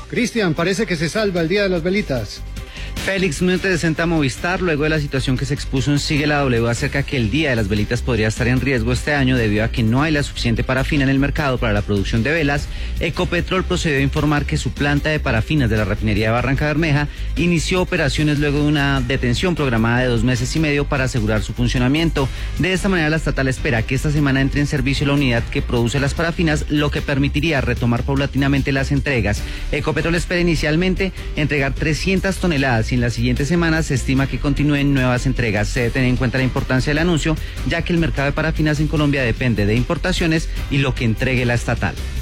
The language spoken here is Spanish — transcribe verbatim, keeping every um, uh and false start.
Cristian, parece que se salva el Día de las Velitas. Félix Núñez de Senta Movistar, luego de la situación que se expuso en Sigue la W acerca que el Día de las Velitas podría estar en riesgo este año debido a que no hay la suficiente parafina en el mercado para la producción de velas, Ecopetrol procedió a informar que su planta de parafinas de la refinería de Barranca Bermeja inició operaciones luego de una detención programada de dos meses y medio para asegurar su funcionamiento. De esta manera, la estatal espera que esta semana entre en servicio la unidad que produce las parafinas, lo que permitiría retomar paulatinamente las entregas. Ecopetrol espera inicialmente entregar trescientas toneladas y en las siguientes semanas se estima que continúen nuevas entregas. Se debe tener en cuenta la importancia del anuncio, ya que el mercado de parafinas en Colombia depende de importaciones y lo que entregue la estatal.